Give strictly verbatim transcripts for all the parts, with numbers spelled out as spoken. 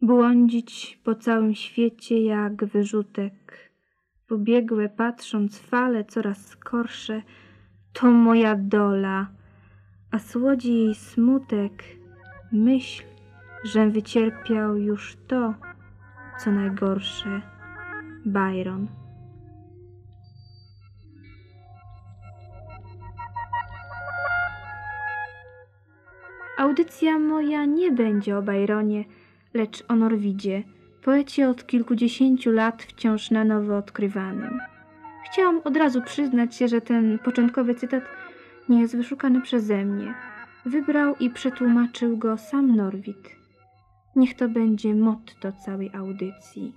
Błądzić po całym świecie jak wyrzutek, pobiegłe patrząc fale coraz skorsze, to moja dola, a słodzi jej smutek, myśl, żem wycierpiał już to, co najgorsze. Byron. Audycja moja nie będzie o Byronie, lecz o Norwidzie, poecie od kilkudziesięciu lat wciąż na nowo odkrywanym. Chciałam od razu przyznać się, że ten początkowy cytat nie jest wyszukany przeze mnie. Wybrał i przetłumaczył go sam Norwid. Niech to będzie motto całej audycji.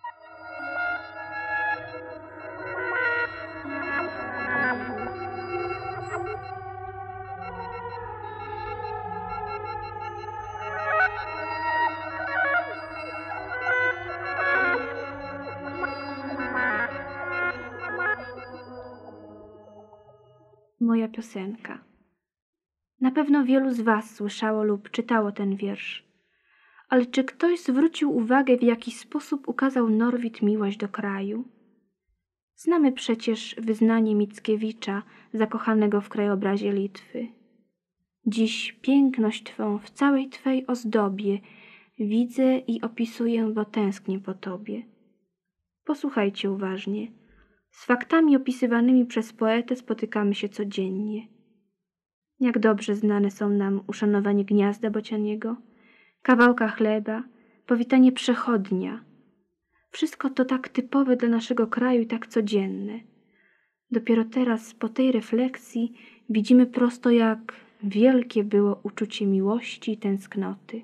Moja piosenka. Na pewno wielu z was słyszało lub czytało ten wiersz. Ale czy ktoś zwrócił uwagę, w jaki sposób ukazał Norwid miłość do kraju? Znamy przecież wyznanie Mickiewicza, zakochanego w krajobrazie Litwy. Dziś piękność twą w całej twej ozdobie widzę i opisuję, bo tęsknię po tobie. Posłuchajcie uważnie. Z faktami opisywanymi przez poetę spotykamy się codziennie. Jak dobrze znane są nam uszanowanie gniazda bocianiego, kawałka chleba, powitanie przechodnia. Wszystko to tak typowe dla naszego kraju i tak codzienne. Dopiero teraz, po tej refleksji, widzimy prosto, jak wielkie było uczucie miłości i tęsknoty.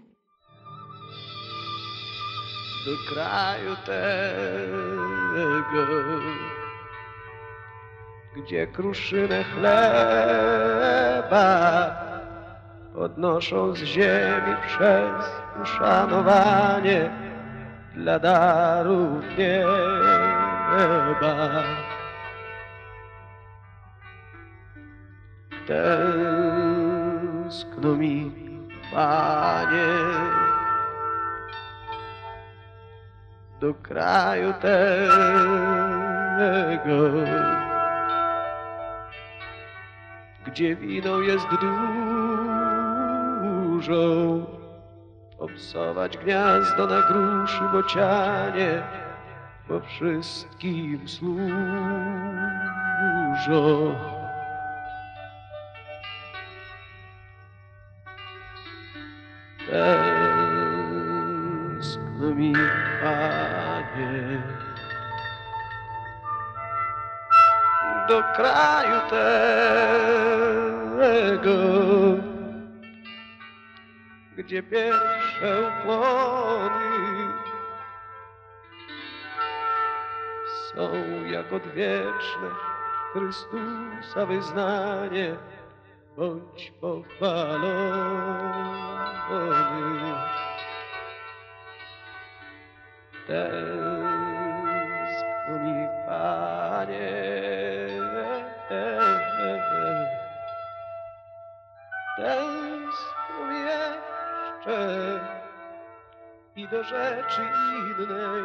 Do kraju tego, gdzie kruszynę chleba podnoszą z ziemi przez uszanowanie dla darów nieba. Tęskno mi, Panie, do kraju tego, gdzie winą jest dużo, obsować gniazdo na gruszy bocianie, bo wszystkim służą. Tęskno mi, Panie, do kraju tego, gdzie pierwsze ukłony są jak odwieczne Chrystusa wyznanie. Bądź pochwalony. Tęskno mi, Panie, tęskno mi jeszcze i do rzeczy innej,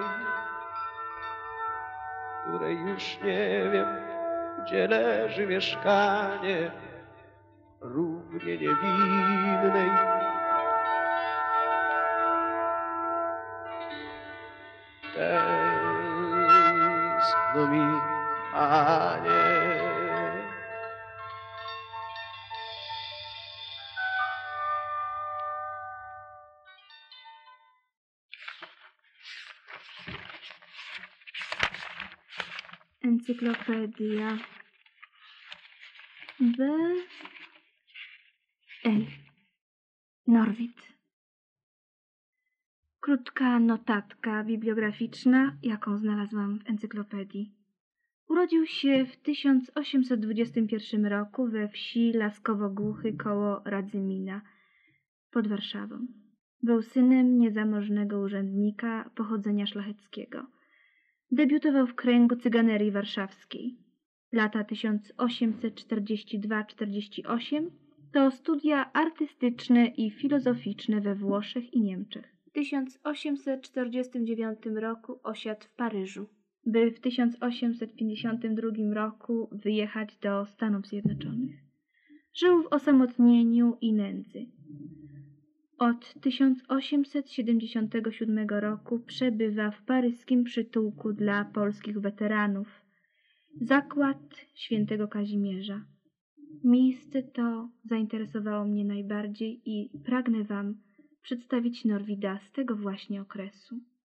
której już nie wiem, gdzie leży mieszkanie, równie niewinnej. Tęskno mi, Panie, Encyklopedia B L Norwid. Krótka notatka bibliograficzna, jaką znalazłam w encyklopedii. Urodził się w tysiąc osiemset dwudziestym pierwszym roku we wsi Laskowo-Głuchy koło Radzymina pod Warszawą. Był synem niezamożnego urzędnika pochodzenia szlacheckiego. Debiutował w kręgu cyganerii warszawskiej. Lata tysiąc osiemset czterdziesty drugi czterdziesty ósmy to studia artystyczne i filozoficzne we Włoszech i Niemczech. W tysiąc osiemset czterdziestym dziewiątym roku osiadł w Paryżu, by w tysiąc osiemset pięćdziesiątym drugim roku wyjechać do Stanów Zjednoczonych. Żył w osamotnieniu i nędzy. Od tysiąc osiemset siedemdziesiątego siódmego roku przebywa w paryskim przytułku dla polskich weteranów, Zakład Świętego Kazimierza. Miejsce to zainteresowało mnie najbardziej i pragnę wam przedstawić Norwida z tego właśnie okresu.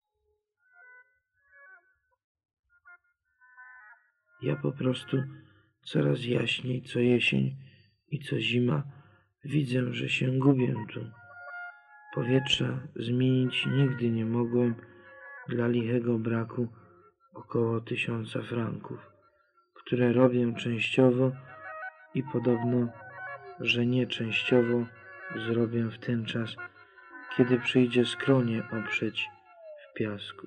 Ja po prostu coraz jaśniej co jesień i co zima widzę, że się gubię tu. Powietrza zmienić nigdy nie mogłem dla lichego braku około tysiąca franków, które robię częściowo i podobno, że nie częściowo zrobię w ten czas, kiedy przyjdzie skronie oprzeć w piasku.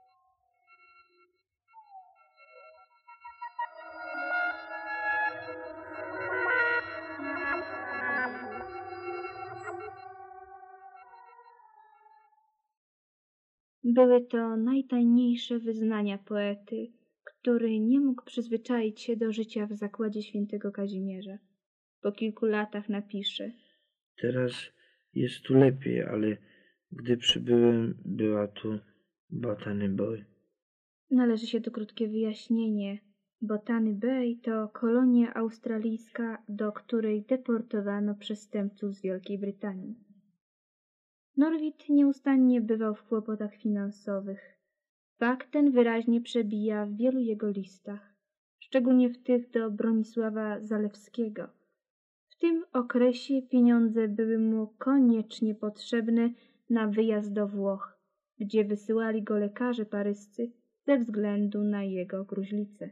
Były to najtajniejsze wyznania poety, który nie mógł przyzwyczaić się do życia w zakładzie Świętego Kazimierza. Po kilku latach napisze: Teraz jest tu lepiej, ale gdy przybyłem, była tu Botany Bay. Należy się tu krótkie wyjaśnienie. Botany Bay to kolonia australijska, do której deportowano przestępców z Wielkiej Brytanii. Norwid nieustannie bywał w kłopotach finansowych. Fakt ten wyraźnie przebija w wielu jego listach, szczególnie w tych do Bronisława Zalewskiego. W tym okresie pieniądze były mu koniecznie potrzebne na wyjazd do Włoch, gdzie wysyłali go lekarze paryscy ze względu na jego gruźlicę.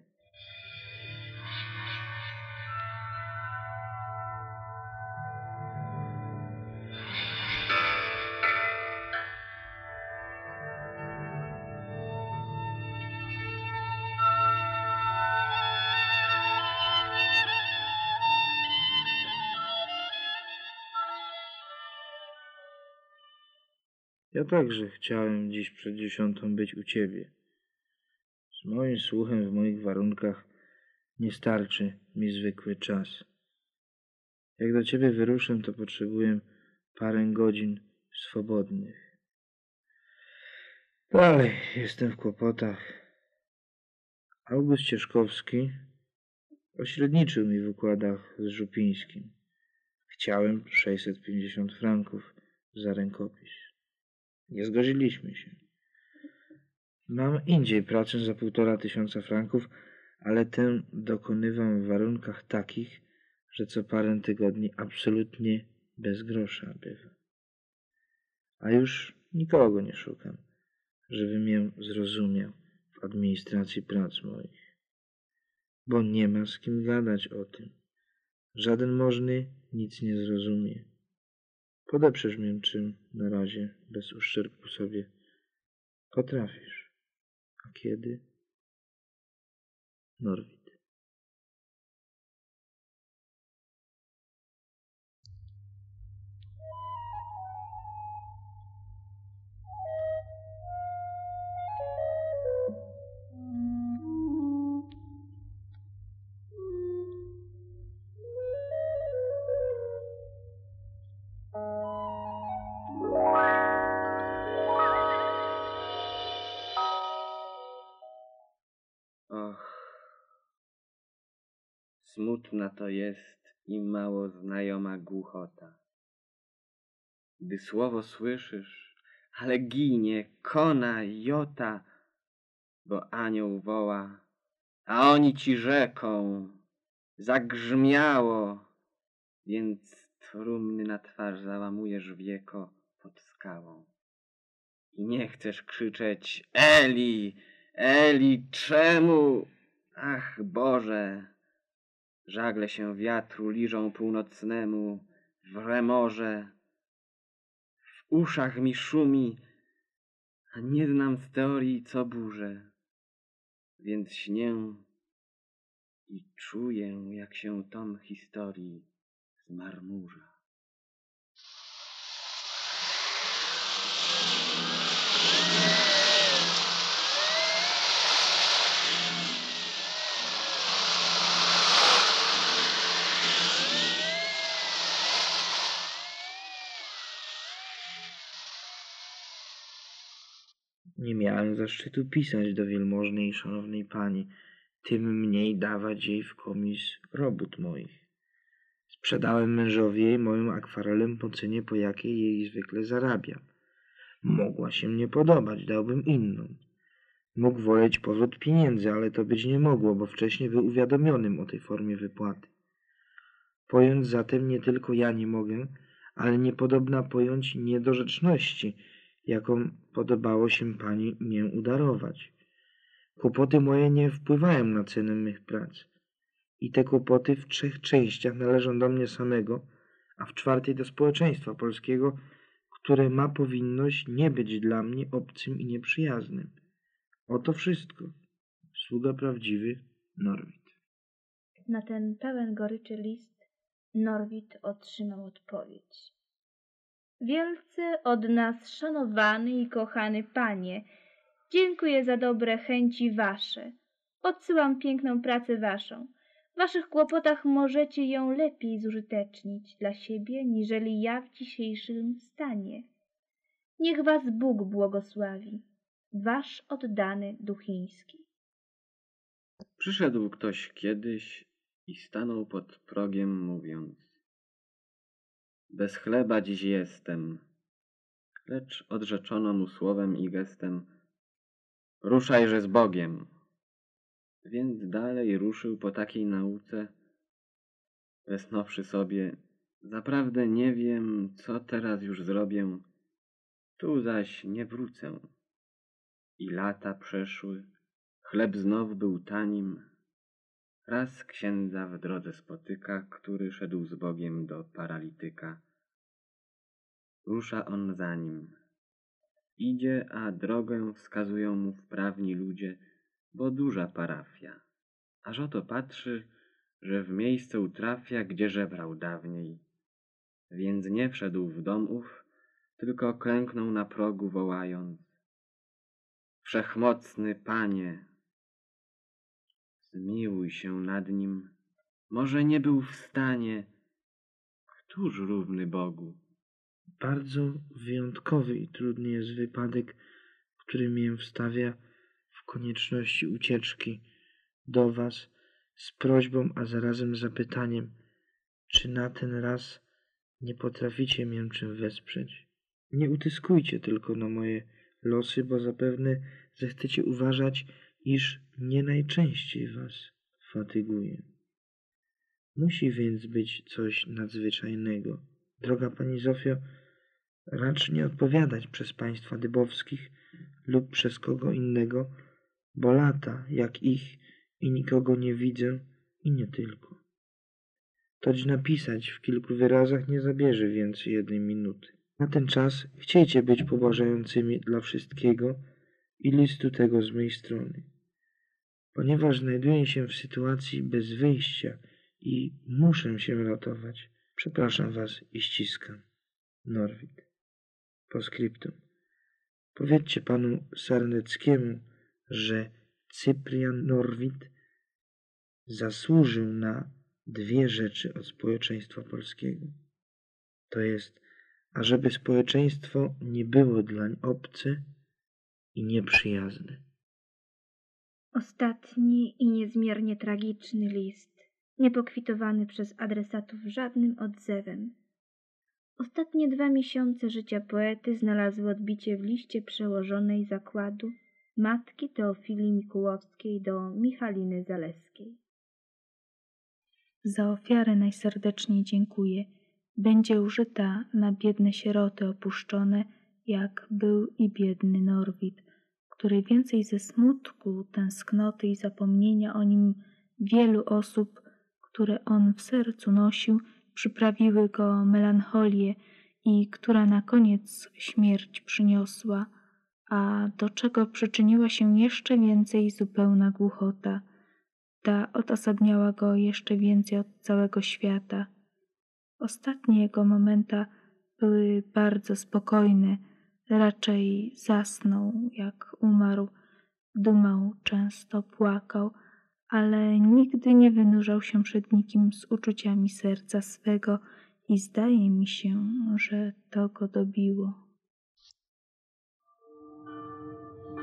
Ja także chciałem dziś przed dziesiątą być u ciebie. Z moim słuchem w moich warunkach nie starczy mi zwykły czas. Jak do ciebie wyruszę, to potrzebuję parę godzin swobodnych. Dalej jestem w kłopotach. August Cieszkowski pośredniczył mi w układach z Żupińskim. Chciałem sześćset pięćdziesiąt franków za rękopis. Nie zgodziliśmy się. Mam indziej pracę za półtora tysiąca franków, ale tę dokonywam w warunkach takich, że co parę tygodni absolutnie bez grosza bywa. A już nikogo nie szukam, żeby mnie zrozumiał w administracji prac moich. Bo nie ma z kim gadać o tym. Żaden możny nic nie zrozumie. Podeprzesz mnie czym na razie, bez uszczerbku sobie potrafisz. A kiedy? Norwid. Smutna to jest i mało znajoma głuchota. Gdy słowo słyszysz, ale ginie kona jota, bo anioł woła, a oni ci rzeką, zagrzmiało, więc trumny na twarz załamujesz wieko pod skałą. I nie chcesz krzyczeć: Eli, Eli, czemu? Ach Boże! Żagle się wiatru liżą północnemu w remorze. W uszach mi szumi, a nie znam z teorii co burzę. Więc śnię i czuję, jak się tom historii zmarmurza. Nie miałem zaszczytu pisać do wielmożnej i szanownej pani, tym mniej dawać jej w komis robót moich. Sprzedałem mężowi jej moją akwarelę po cenie, po jakiej jej zwykle zarabiam. Mogła się nie podobać, dałbym inną. Mógł woleć powrót pieniędzy, ale to być nie mogło, bo wcześniej był uwiadomionym o tej formie wypłaty. Pojąć zatem nie tylko ja nie mogę, ale niepodobna pojąć niedorzeczności, jaką podobało się pani mię udarować. Kłopoty moje nie wpływają na cenę mych prac. I te kłopoty w trzech częściach należą do mnie samego, a w czwartej do społeczeństwa polskiego, które ma powinność nie być dla mnie obcym i nieprzyjaznym. Oto wszystko. Sługa prawdziwy, Norwid. Na ten pełen goryczy list Norwid otrzymał odpowiedź. Wielce od nas szanowany i kochany panie, dziękuję za dobre chęci wasze. Odsyłam piękną pracę waszą. W waszych kłopotach możecie ją lepiej zużytecznić dla siebie, niżeli ja w dzisiejszym stanie. Niech was Bóg błogosławi. Wasz oddany Duchiński. Przyszedł ktoś kiedyś i stanął pod progiem, mówiąc: bez chleba dziś jestem, lecz odrzeczono mu słowem i gestem: ruszajże z Bogiem. Więc dalej ruszył po takiej nauce, westchnąwszy sobie: zaprawdę nie wiem, co teraz już zrobię, tu zaś nie wrócę. I lata przeszły, chleb znów był tanim. Raz księdza w drodze spotyka, który szedł z Bogiem do paralityka. Rusza on za nim. Idzie, a drogę wskazują mu wprawni ludzie, bo duża parafia. Aż oto patrzy, że w miejsce utrafia, gdzie żebrał dawniej. Więc nie wszedł w dom ów, tylko klęknął na progu, wołając: wszechmocny Panie, zmiłuj się nad nim, może nie był w stanie, któż równy Bogu? Bardzo wyjątkowy i trudny jest wypadek, który mię wstawia w konieczności ucieczki do was z prośbą, a zarazem zapytaniem, czy na ten raz nie potraficie mię czym wesprzeć. Nie utyskujcie tylko na moje losy, bo zapewne zechcecie uważać, iż nie najczęściej was fatyguję. Musi więc być coś nadzwyczajnego. Droga pani Zofio, racz nie odpowiadać przez państwa dybowskich lub przez kogo innego, bo lata jak ich i nikogo nie widzę i nie tylko. Toć napisać w kilku wyrazach nie zabierze więcej jednej minuty. Na ten czas chciejcie być pobłażającymi dla wszystkiego i listu tego z mej strony. Ponieważ znajduję się w sytuacji bez wyjścia i muszę się ratować, przepraszam was i ściskam. Norwid. Postscriptum. Powiedzcie panu Sarneckiemu, że Cyprian Norwid zasłużył na dwie rzeczy od społeczeństwa polskiego. To jest, ażeby społeczeństwo nie było dlań obce i nieprzyjazne. Ostatni i niezmiernie tragiczny list, niepokwitowany przez adresatów żadnym odzewem. Ostatnie dwa miesiące życia poety znalazły odbicie w liście przełożonej zakładu matki Teofilii Mikułowskiej do Michaliny Zaleskiej. Za ofiarę najserdeczniej dziękuję. Będzie użyta na biedne sieroty opuszczone, jak był i biedny Norwid, który więcej ze smutku, tęsknoty i zapomnienia o nim wielu osób, które on w sercu nosił, przyprawiły go melancholię i która na koniec śmierć przyniosła, a do czego przyczyniła się jeszcze więcej zupełna głuchota. Ta odosobniała go jeszcze więcej od całego świata. Ostatnie jego momenta były bardzo spokojne, raczej zasnął, jak umarł, dumał, często płakał, ale nigdy nie wynurzał się przed nikim z uczuciami serca swego i zdaje mi się, że to go dobiło.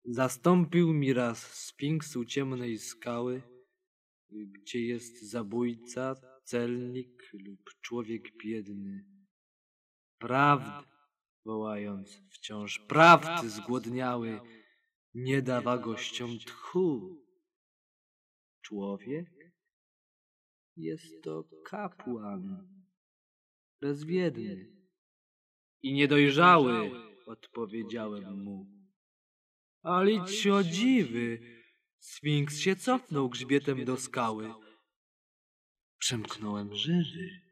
Zastąpił mi raz sfinks u ciemnej skały, gdzie jest zabójca, celnik lub człowiek biedny. Prawdy, wołając wciąż prawdy zgłodniały, nie dawa gościom tchu. Człowiek jest to kapłan, bezwiedny i niedojrzały, odpowiedziałem mu. A licz o dziwy, sfinks się cofnął grzbietem do skały. Przemknąłem żywy.